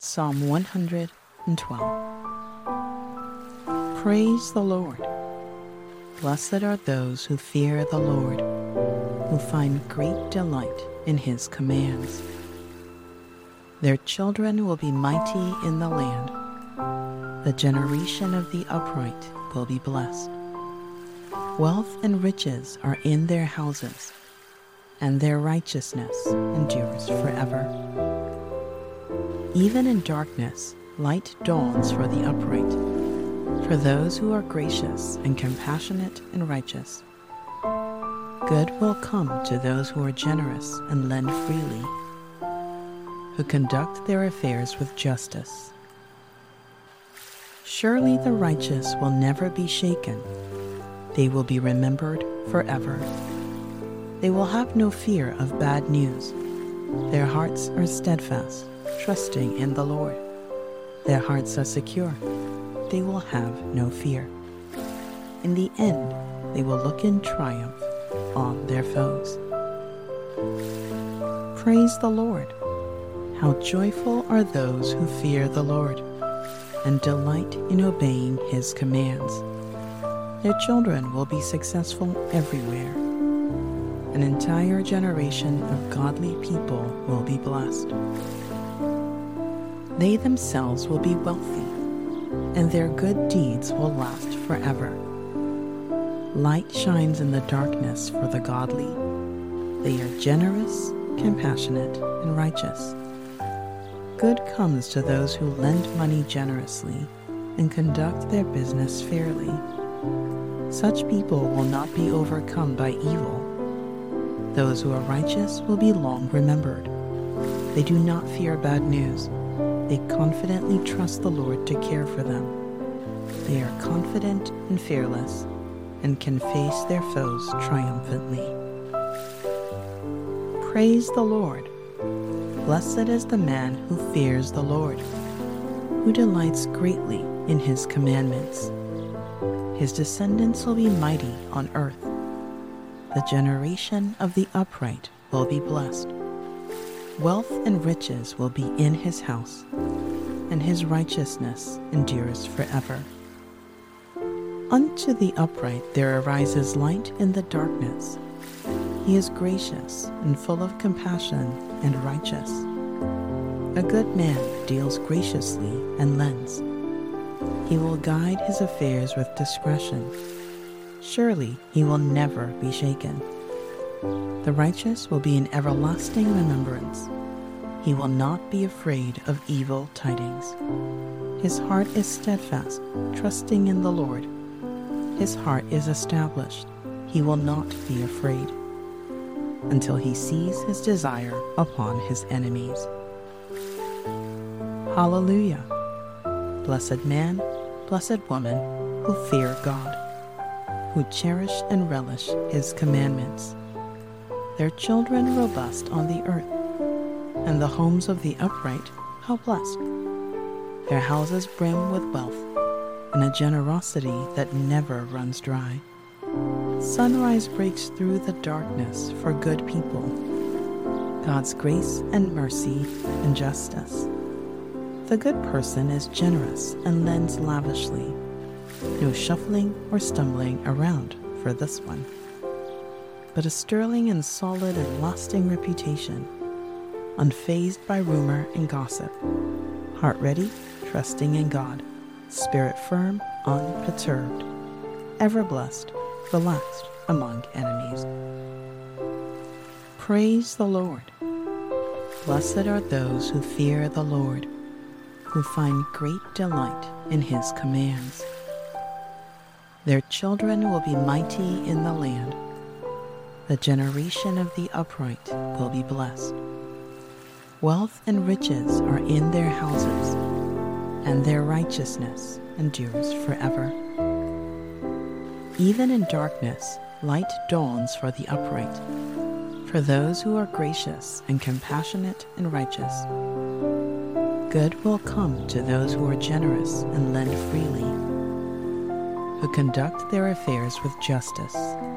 Psalm 112. Praise the Lord. Blessed are those who fear the Lord, who find great delight in his commands. Their children will be mighty in the land. The generation of the upright will be blessed. Wealth and riches are in their houses, and their righteousness endures forever. Even in darkness, light dawns for the upright, for those who are gracious and compassionate and righteous. Good will come to those who are generous and lend freely, who conduct their affairs with justice. Surely the righteous will never be shaken. They will be remembered forever. They will have no fear of bad news. Their hearts are steadfast, trusting in the Lord. Their hearts are secure. They will have no fear. In the end, they will look in triumph on their foes. Praise the Lord. How joyful are those who fear the Lord and delight in obeying his commands. Their children will be successful everywhere. An entire generation of godly people will be blessed. They themselves will be wealthy, and their good deeds will last forever. Light shines in the darkness for the godly. They are generous, compassionate, and righteous. Good comes to those who lend money generously and conduct their business fairly. Such people will not be overcome by evil. Those who are righteous will be long remembered. They do not fear bad news. They confidently trust the Lord to care for them. They are confident and fearless and can face their foes triumphantly. Praise the Lord. Blessed is the man who fears the Lord, who delights greatly in his commandments. His descendants will be mighty on earth. The generation of the upright will be blessed. Wealth and riches will be in his house, and his righteousness endures forever. Unto the upright there arises light in the darkness. He is gracious and full of compassion and righteous. A good man deals graciously and lends. He will guide his affairs with discretion. Surely he will never be shaken. The righteous will be in everlasting remembrance. He will not be afraid of evil tidings. His heart is steadfast, trusting in the Lord. His heart is established. He will not be afraid until he sees his desire upon his enemies. Hallelujah! Blessed man, blessed woman, who fear God, who cherish and relish his commandments. Their children robust on the earth, and the homes of the upright, how blessed. Their houses brim with wealth, and a generosity that never runs dry. Sunrise breaks through the darkness for good people. God's grace and mercy and justice. The good person is generous and lends lavishly. No shuffling or stumbling around for this one, but a sterling and solid and lasting reputation, unfazed by rumor and gossip, heart ready, trusting in God, spirit firm, unperturbed, ever blessed, relaxed among enemies. Praise the Lord. Blessed are those who fear the Lord, who find great delight in his commands. Their children will be mighty in the land. The generation of the upright will be blessed. Wealth and riches are in their houses, and their righteousness endures forever. Even in darkness, light dawns for the upright, for those who are gracious and compassionate and righteous. Good will come to those who are generous and lend freely, who conduct their affairs with justice.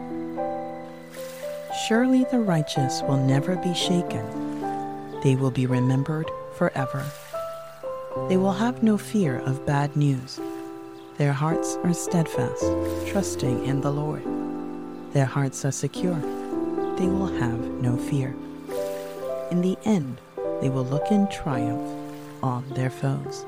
Surely the righteous will never be shaken. They will be remembered forever. They will have no fear of bad news. Their hearts are steadfast, trusting in the Lord. Their hearts are secure. They will have no fear. In the end, they will look in triumph on their foes.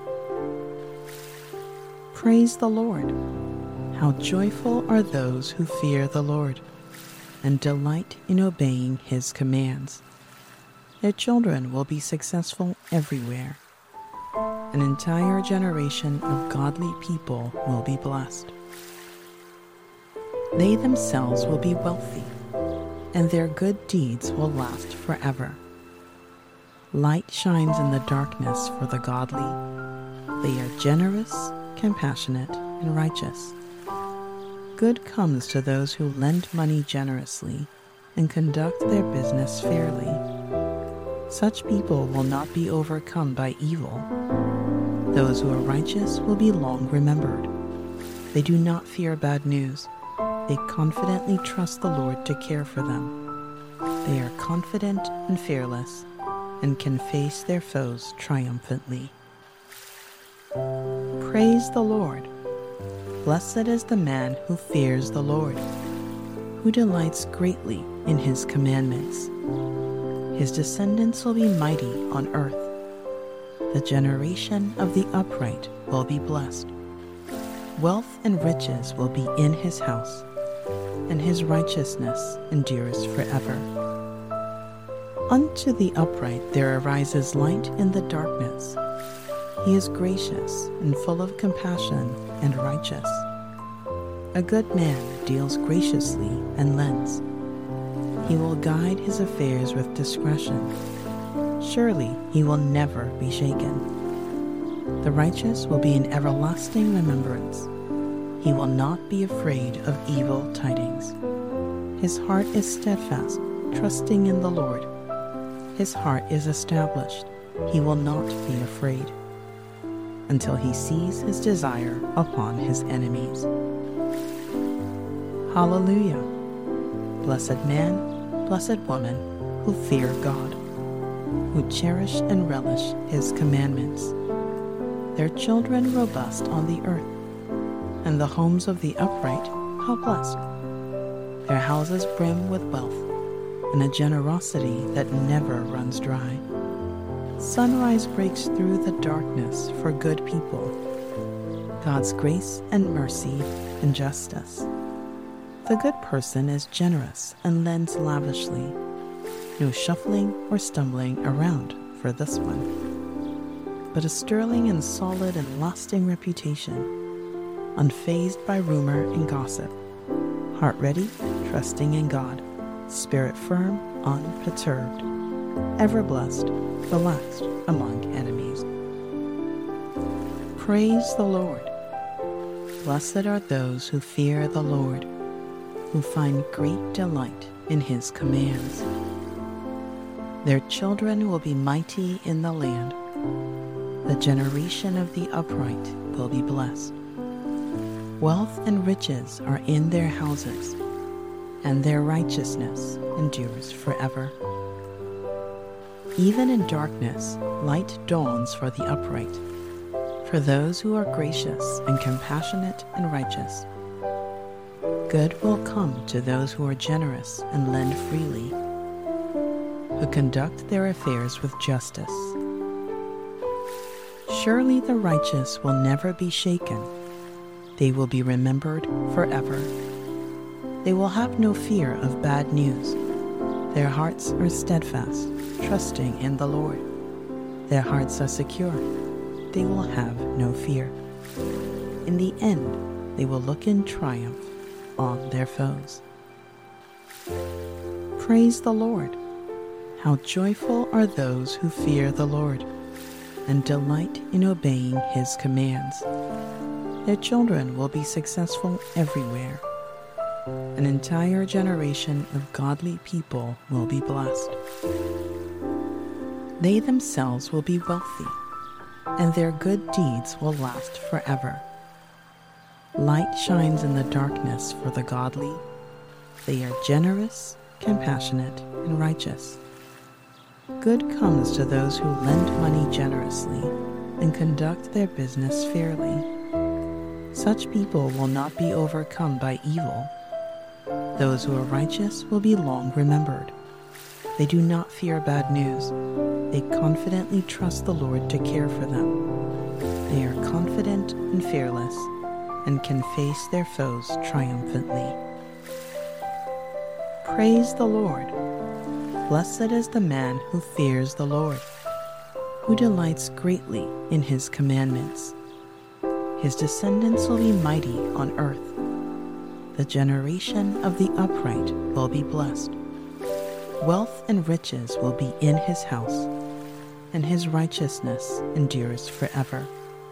Praise the Lord. How joyful are those who fear the Lord and delight in obeying his commands. Their children will be successful everywhere. An entire generation of godly people will be blessed. They themselves will be wealthy, and their good deeds will last forever. Light shines in the darkness for the godly. They are generous, compassionate, and righteous. Good comes to those who lend money generously and conduct their business fairly. Such people will not be overcome by evil. Those who are righteous will be long remembered. They do not fear bad news. They confidently trust the Lord to care for them. They are confident and fearless and can face their foes triumphantly. Praise the Lord. Blessed is the man who fears the Lord, who delights greatly in his commandments. His descendants will be mighty on earth. The generation of the upright will be blessed. Wealth and riches will be in his house, and his righteousness endures forever. Unto the upright there arises light in the darkness. He is gracious and full of compassion and righteous. A good man deals graciously and lends. He will guide his affairs with discretion. Surely he will never be shaken. The righteous will be in everlasting remembrance. He will not be afraid of evil tidings. His heart is steadfast, trusting in the Lord. His heart is established. He will not be afraid until he sees his desire upon his enemies. Hallelujah! Blessed man, blessed woman, who fear God, who cherish and relish his commandments. Their children robust on the earth, and the homes of the upright, how blessed. Their houses brim with wealth, and a generosity that never runs dry. Sunrise breaks through the darkness for good people. God's grace and mercy and justice. The good person is generous and lends lavishly. No shuffling or stumbling around for this one, but a sterling and solid and lasting reputation, unfazed by rumor and gossip, heart ready, trusting in God, spirit firm, unperturbed, ever blessed, relaxed among enemies. Praise the Lord. Blessed are those who fear the Lord, who find great delight in his commands. Their children will be mighty in the land. The generation of the upright will be blessed. Wealth and riches are in their houses, and their righteousness endures forever. Even in darkness, light dawns for the upright, for those who are gracious and compassionate and righteous. Good will come to those who are generous and lend freely, who conduct their affairs with justice. Surely the righteous will never be shaken. They will be remembered forever. They will have no fear of bad news. Their hearts are steadfast, trusting in the Lord. Their hearts are secure. They will have no fear. In the end, they will look in triumph on their foes. Praise the Lord. How joyful are those who fear the Lord and delight in obeying his commands. Their children will be successful everywhere. An entire generation of godly people will be blessed. They themselves will be wealthy, and their good deeds will last forever. Light shines in the darkness for the godly. They are generous, compassionate, and righteous. Good comes to those who lend money generously and conduct their business fairly. Such people will not be overcome by evil. Those who are righteous will be long remembered. They do not fear bad news. They confidently trust the Lord to care for them. They are confident and fearless and can face their foes triumphantly. Praise the Lord. Blessed is the man who fears the Lord, who delights greatly in his commandments. His descendants will be mighty on earth. The generation of the upright will be blessed. Wealth and riches will be in his house, and his righteousness endures forever.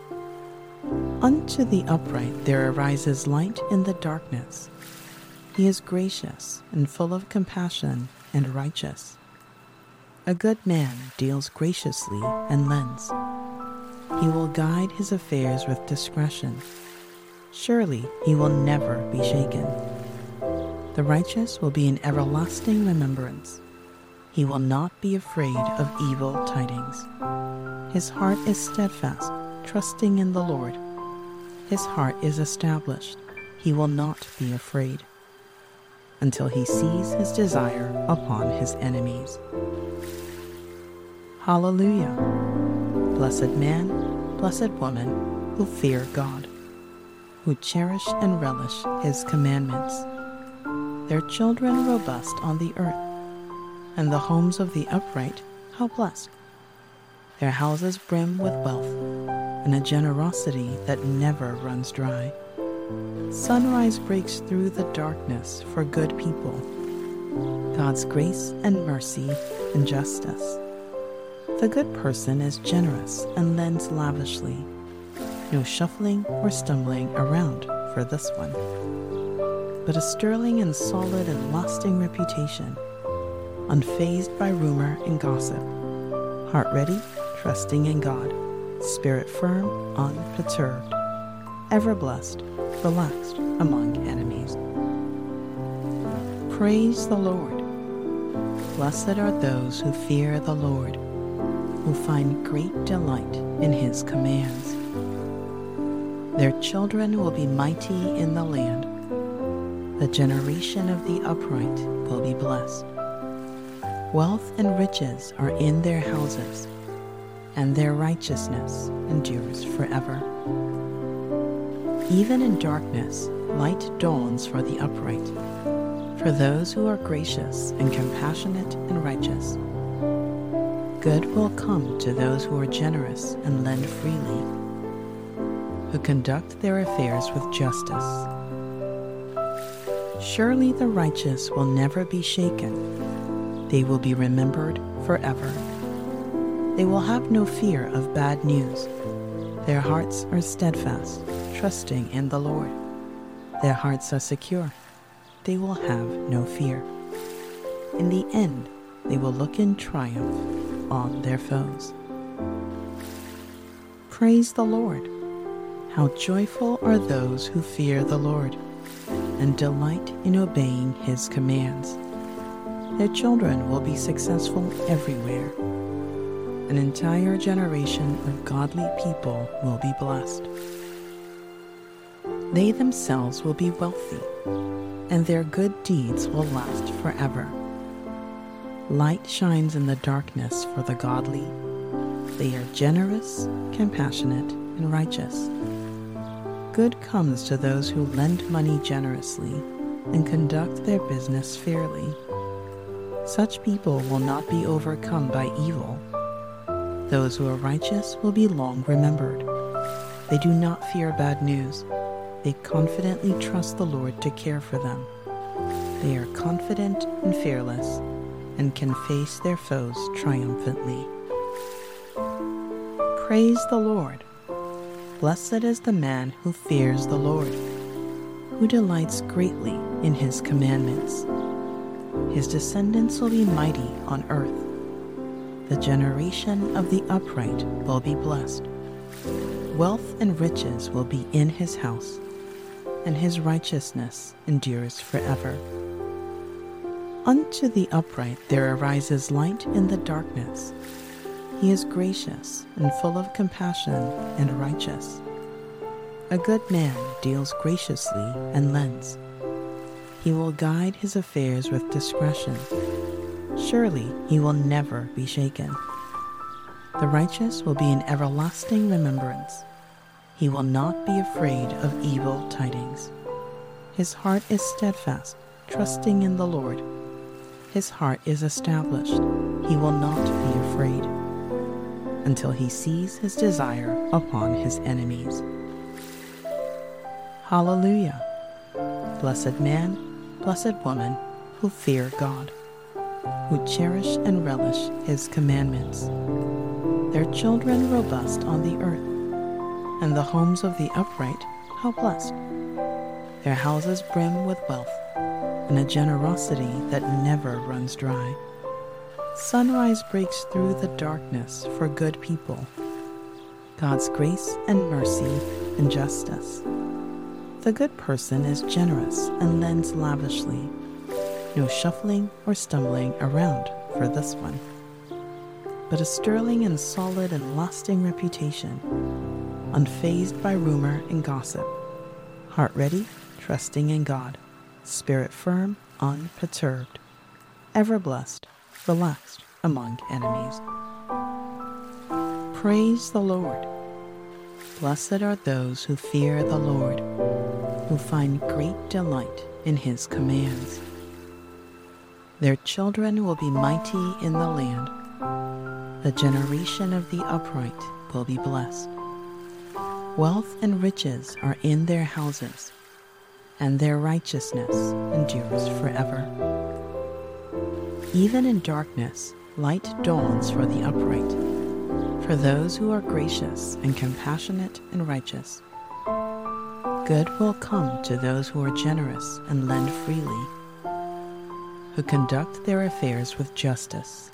Unto the upright there arises light in the darkness. He is gracious and full of compassion and righteous. A good man deals graciously and lends. He will guide his affairs with discretion. Surely he will never be shaken. The righteous will be in everlasting remembrance. He will not be afraid of evil tidings. His heart is steadfast, trusting in the Lord. His heart is established. He will not be afraid until he sees his desire upon his enemies. Hallelujah! Blessed man, blessed woman, who fear God, who cherish and relish his commandments. Their children robust on the earth, and the homes of the upright how blessed. Their houses brim with wealth, and a generosity that never runs dry. Sunrise breaks through the darkness for good people. God's grace and mercy and justice. The good person is generous and lends lavishly. No shuffling or stumbling around for this one, but a sterling and solid and lasting reputation, unfazed by rumor and gossip, heart ready, trusting in God, spirit firm, unperturbed, ever blessed, relaxed among enemies. Praise the Lord. Blessed are those who fear the Lord, who find great delight in his commands. Their children will be mighty in the land. The generation of the upright will be blessed. Wealth and riches are in their houses, and their righteousness endures forever. Even in darkness, light dawns for the upright, for those who are gracious and compassionate and righteous. Good will come to those who are generous and lend freely, who conduct their affairs with justice. Surely the righteous will never be shaken. They will be remembered forever. They will have no fear of bad news. Their hearts are steadfast, trusting in the Lord. Their hearts are secure. They will have no fear. In the end, they will look in triumph on their foes. Praise the Lord. How joyful are those who fear the Lord and delight in obeying his commands. Their children will be successful everywhere. An entire generation of godly people will be blessed. They themselves will be wealthy, and their good deeds will last forever. Light shines in the darkness for the godly. They are generous, compassionate, and righteous. Good comes to those who lend money generously and conduct their business fairly. Such people will not be overcome by evil. Those who are righteous will be long remembered. They do not fear bad news. They confidently trust the Lord to care for them. They are confident and fearless and can face their foes triumphantly. Praise the Lord. Blessed is the man who fears the Lord, who delights greatly in his commandments. His descendants will be mighty on earth. The generation of the upright will be blessed. Wealth and riches will be in his house, and his righteousness endures forever. Unto the upright there arises light in the darkness. He is gracious and full of compassion and righteous. A good man deals graciously and lends. He will guide his affairs with discretion. Surely he will never be shaken. The righteous will be in everlasting remembrance. He will not be afraid of evil tidings. His heart is steadfast, trusting in the Lord. His heart is established. He will not be afraid until he sees his desire upon his enemies. Hallelujah! Blessed man, blessed woman, who fear God, who cherish and relish his commandments. Their children robust on the earth, and the homes of the upright, how blessed! Their houses brim with wealth, and a generosity that never runs dry. Sunrise breaks through the darkness for good people. God's grace and mercy and justice. The good person is generous and lends lavishly. No shuffling or stumbling around for this one, but a sterling and solid and lasting reputation, unfazed by rumor and gossip, heart ready, trusting in God, spirit firm, unperturbed, ever blessed, relaxed among enemies. Praise the Lord. Blessed are those who fear the Lord, who find great delight in his commands. Their children will be mighty in the land. The generation of the upright will be blessed. Wealth and riches are in their houses, and their righteousness endures forever. Even in darkness, light dawns for the upright, for those who are gracious and compassionate and righteous. Good will come to those who are generous and lend freely, who conduct their affairs with justice.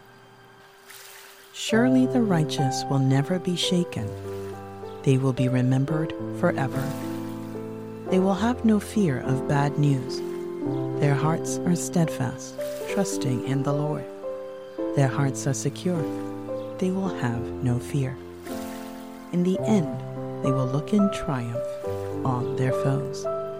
Surely the righteous will never be shaken. They will be remembered forever. They will have no fear of bad news. Their hearts are steadfast, trusting in the Lord. Their hearts are secure. They will have no fear. In the end, they will look in triumph on their foes.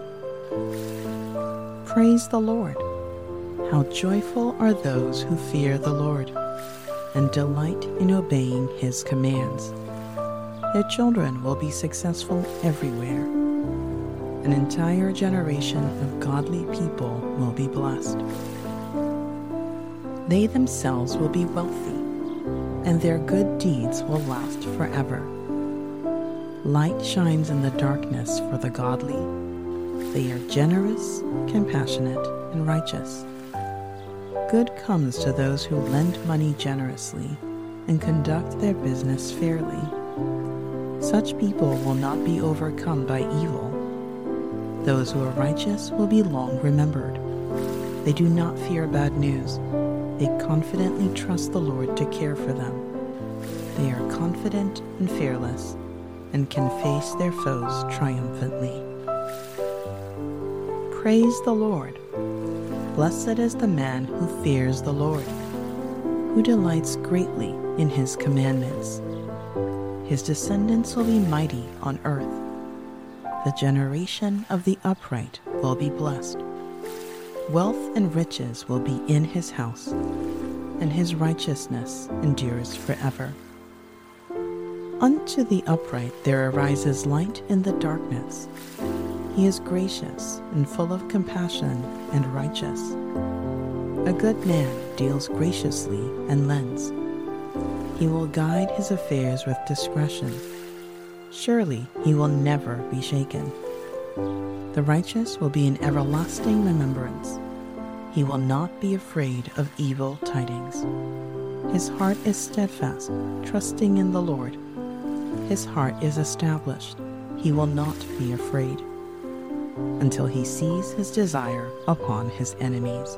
Praise the Lord. How joyful are those who fear the Lord and delight in obeying his commands. Their children will be successful everywhere. An entire generation of godly people will be blessed. They themselves will be wealthy, and their good deeds will last forever. Light shines in the darkness for the godly. They are generous, compassionate, and righteous. Good comes to those who lend money generously and conduct their business fairly. Such people will not be overcome by evil. Those who are righteous will be long remembered. They do not fear bad news. They confidently trust the Lord to care for them. They are confident and fearless and can face their foes triumphantly. Praise the Lord. Blessed is the man who fears the Lord, who delights greatly in his commandments. His descendants will be mighty on earth. The generation of the upright will be blessed. Wealth and riches will be in his house, and his righteousness endures forever. Unto the upright there arises light in the darkness. He is gracious and full of compassion and righteous. A good man deals graciously and lends. He will guide his affairs with discretion. Surely he will never be shaken. The righteous will be in everlasting remembrance. He will not be afraid of evil tidings. His heart is steadfast, trusting in the Lord. His heart is established. He will not be afraid until he sees his desire upon his enemies.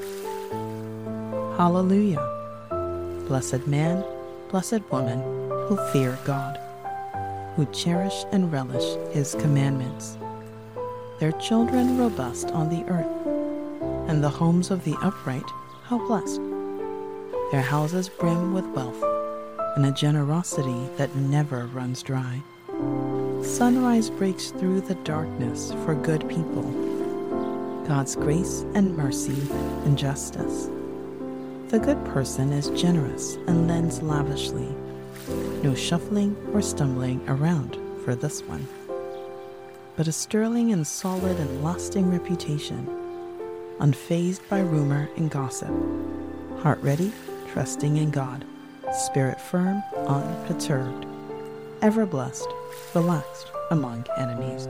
Hallelujah! Blessed man, blessed woman, who fear God, who cherish and relish his commandments. Their children robust on the earth, and the homes of the upright, how blessed! Their houses brim with wealth, and a generosity that never runs dry. Sunrise breaks through the darkness for good people. God's grace and mercy and justice. The good person is generous and lends lavishly. No shuffling or stumbling around for this one, but a sterling and solid and lasting reputation, unfazed by rumor and gossip, heart ready, trusting in God, spirit firm, unperturbed, ever blessed, relaxed among enemies.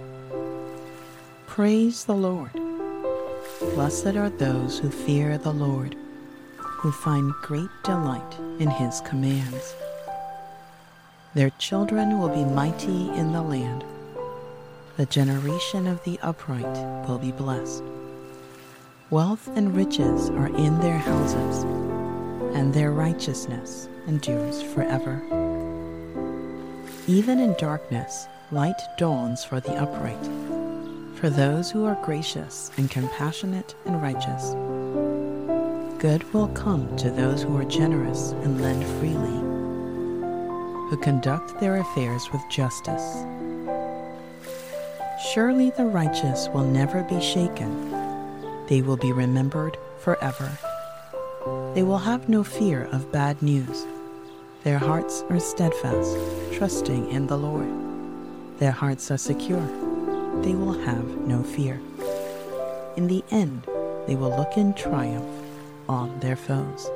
Praise the Lord. Blessed are those who fear the Lord, who find great delight in his commands. Their children will be mighty in the land. The generation of the upright will be blessed. Wealth and riches are in their houses, and their righteousness endures forever. Even in darkness, light dawns for the upright, for those who are gracious and compassionate and righteous. Good will come to those who are generous and lend freely, who conduct their affairs with justice. Surely the righteous will never be shaken. They will be remembered forever. They will have no fear of bad news. Their hearts are steadfast, trusting in the Lord. Their hearts are secure. They will have no fear. In the end, they will look in triumph on their foes.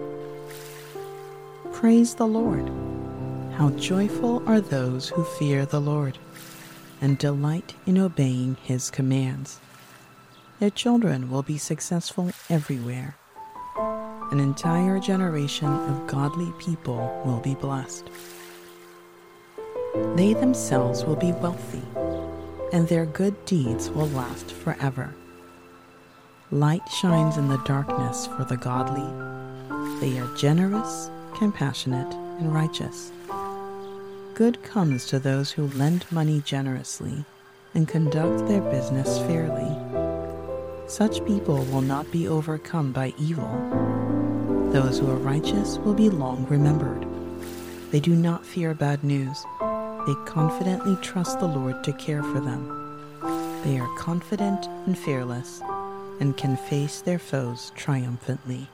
Praise the Lord. How joyful are those who fear the Lord and delight in obeying his commands. Their children will be successful everywhere. An entire generation of godly people will be blessed. They themselves will be wealthy, and their good deeds will last forever. Light shines in the darkness for the godly. They are generous, compassionate, and righteous. Good comes to those who lend money generously and conduct their business fairly. Such people will not be overcome by evil. Those who are righteous will be long remembered. They do not fear bad news. They confidently trust the Lord to care for them. They are confident and fearless and can face their foes triumphantly.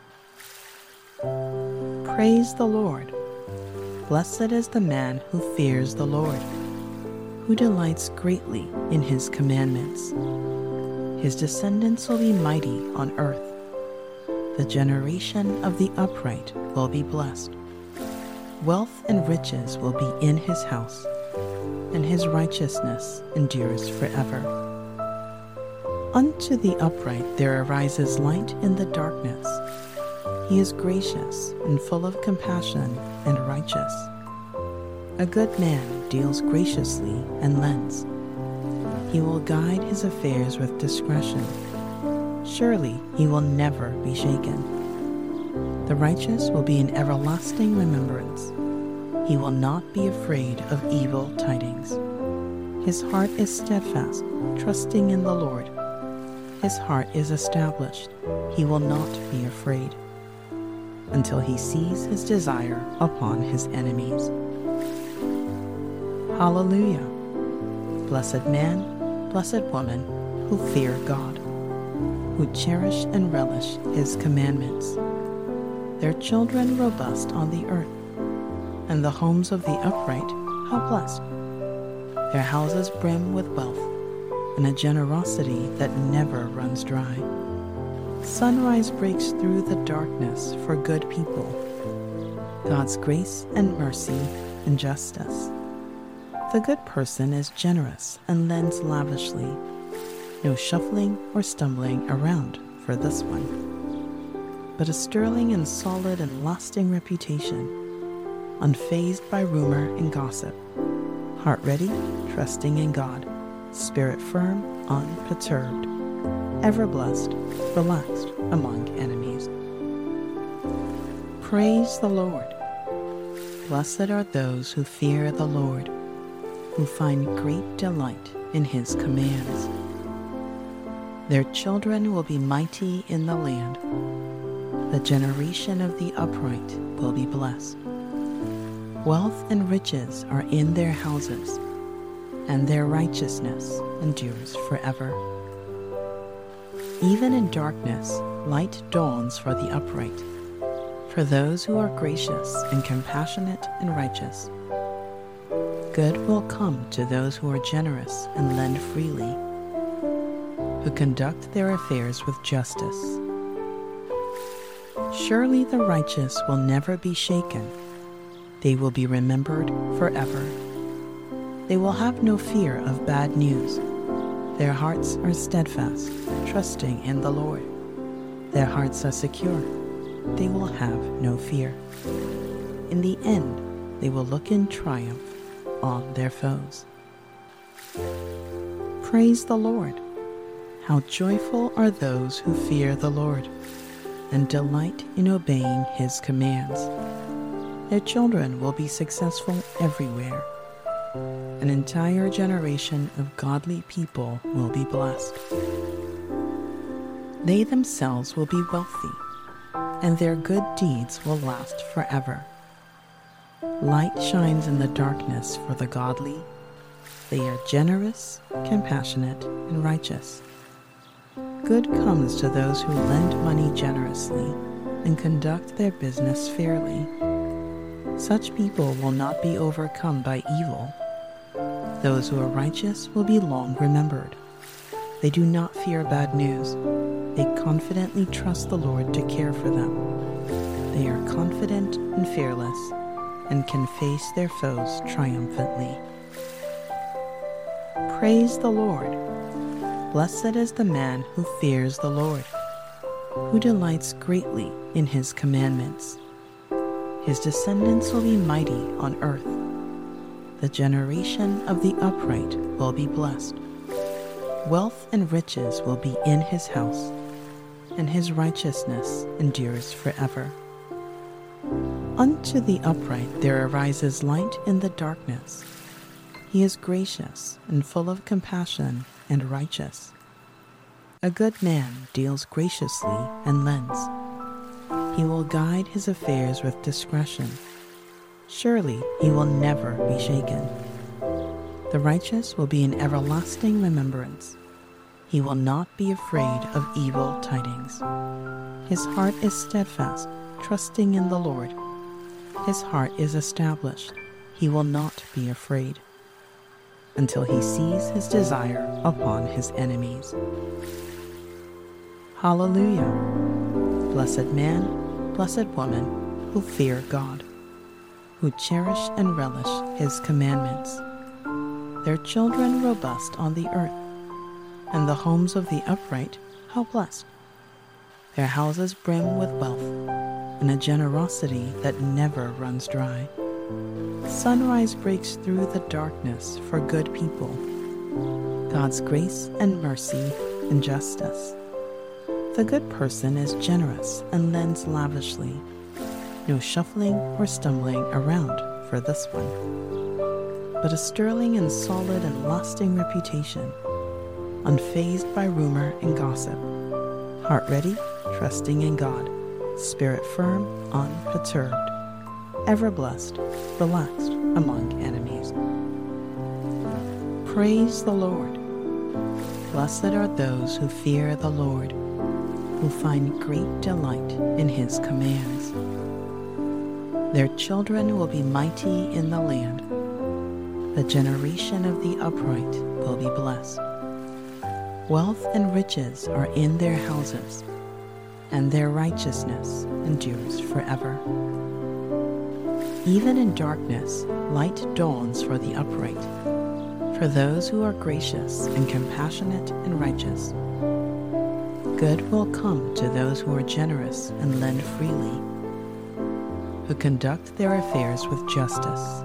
Praise the Lord. Blessed is the man who fears the Lord, who delights greatly in his commandments. His descendants will be mighty on earth. The generation of the upright will be blessed. Wealth and riches will be in his house, and his righteousness endures forever. Unto the upright there arises light in the darkness. He is gracious and full of compassion and righteous. A good man deals graciously and lends. He will guide his affairs with discretion. Surely he will never be shaken. The righteous will be in everlasting remembrance. He will not be afraid of evil tidings. His heart is steadfast, trusting in the Lord. His heart is established. He will not be afraid until he sees his desire upon his enemies. Hallelujah! Blessed man, blessed woman, who fear God, who cherish and relish his commandments. Their children robust on the earth, and the homes of the upright, how blessed. Their houses brim with wealth, and a generosity that never runs dry. Sunrise breaks through the darkness for good people. God's grace and mercy and justice. The good person is generous and lends lavishly. No shuffling or stumbling around for this one, but a sterling and solid and lasting reputation, unfazed by rumor and gossip, heart ready, trusting in God, spirit firm, unperturbed, ever blessed, relaxed among enemies. Praise the Lord. Blessed are those who fear the Lord, who find great delight in his commands. Their children will be mighty in the land. The generation of the upright will be blessed. Wealth and riches are in their houses, and their righteousness endures forever. Even in darkness, light dawns for the upright, for those who are gracious and compassionate and righteous. Good will come to those who are generous and lend freely, who conduct their affairs with justice. Surely the righteous will never be shaken. They will be remembered forever. They will have no fear of bad news. Their hearts are steadfast, trusting in the Lord. Their hearts are secure. They will have no fear. In the end, they will look in triumph on their foes. Praise the Lord. How joyful are those who fear the Lord and delight in obeying His commands. Their children will be successful everywhere. An entire generation of godly people will be blessed. They themselves will be wealthy, and their good deeds will last forever. Light shines in the darkness for the godly. They are generous, compassionate, and righteous. Good comes to those who lend money generously and conduct their business fairly. Such people will not be overcome by evil. Those who are righteous will be long remembered. They do not fear bad news. They confidently trust the Lord to care for them. They are confident and fearless and can face their foes triumphantly. Praise the Lord. Blessed is the man who fears the Lord, who delights greatly in His commandments. His descendants will be mighty on earth. The generation of the upright will be blessed. Wealth and riches will be in his house, and his righteousness endures forever. Unto the upright there arises light in the darkness. He is gracious and full of compassion and righteous. A good man deals graciously and lends. He will guide his affairs with discretion. Surely he will never be shaken. The righteous will be in everlasting remembrance. He will not be afraid of evil tidings. His heart is steadfast, trusting in the Lord. His heart is established. He will not be afraid until he sees his desire upon his enemies. Hallelujah! Blessed man, blessed woman, who fear God, who cherish and relish His commandments. Their children robust on the earth, and the homes of the upright how blessed. Their houses brim with wealth, and a generosity that never runs dry. Sunrise breaks through the darkness for good people. God's grace and mercy and justice. The good person is generous and lends lavishly. No shuffling or stumbling around for this one, but a sterling and solid and lasting reputation, unfazed by rumor and gossip, heart ready, trusting in God, spirit firm, unperturbed, ever blessed, relaxed among enemies. Praise the Lord. Blessed are those who fear the Lord, who find great delight in His commands. Their children will be mighty in the land. The generation of the upright will be blessed. Wealth and riches are in their houses, and their righteousness endures forever. Even in darkness, light dawns for the upright, for those who are gracious and compassionate and righteous. Good will come to those who are generous and lend freely, who conduct their affairs with justice.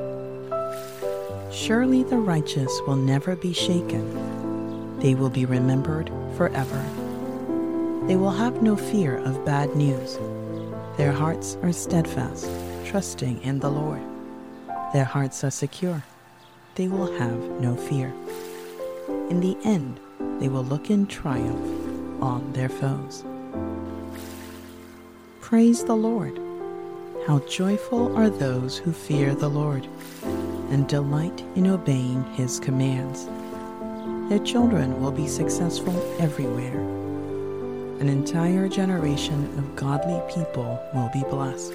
Surely the righteous will never be shaken. They will be remembered forever. They will have no fear of bad news. Their hearts are steadfast, trusting in the Lord. Their hearts are secure. They will have no fear. In the end, they will look in triumph on their foes. Praise the Lord. How joyful are those who fear the Lord and delight in obeying his commands. Their children will be successful everywhere. An entire generation of godly people will be blessed.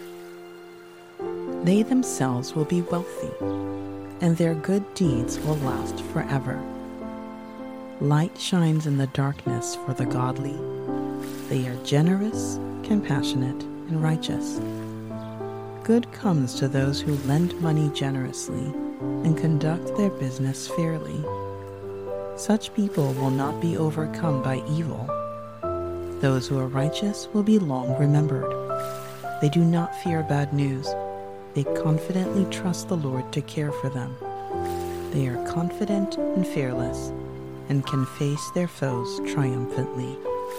They themselves will be wealthy, and their good deeds will last forever. Light shines in the darkness for the godly. They are generous, compassionate, and righteous. Good comes to those who lend money generously and conduct their business fairly. Such people will not be overcome by evil. Those who are righteous will be long remembered. They do not fear bad news. They confidently trust the Lord to care for them. They are confident and fearless and can face their foes triumphantly.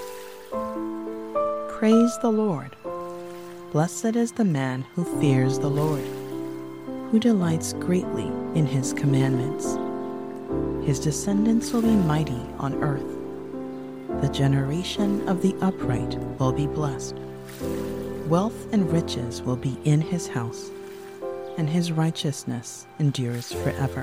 Praise the Lord. Blessed is the man who fears the Lord, who delights greatly in his commandments. His descendants will be mighty on earth. The generation of the upright will be blessed. Wealth and riches will be in his house, and his righteousness endures forever.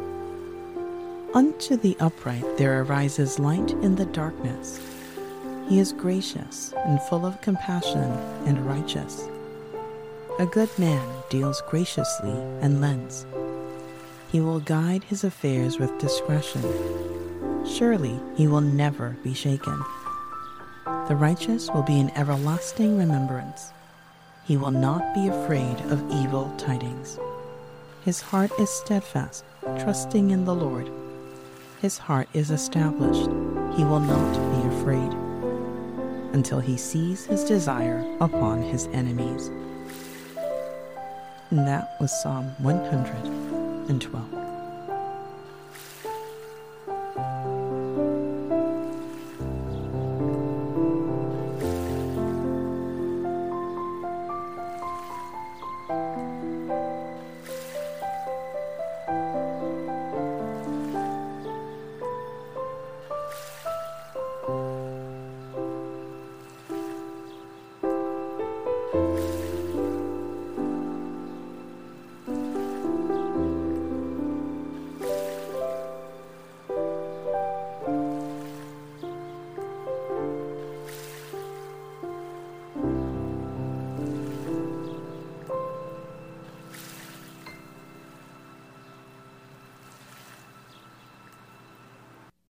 Unto the upright there arises light in the darkness. He is gracious and full of compassion and righteous. A good man deals graciously and lends. He will guide his affairs with discretion. Surely he will never be shaken. The righteous will be in everlasting remembrance. He will not be afraid of evil tidings. His heart is steadfast, trusting in the Lord. His heart is established. He will not be afraid until he sees his desire upon his enemies. And that was Psalm 112.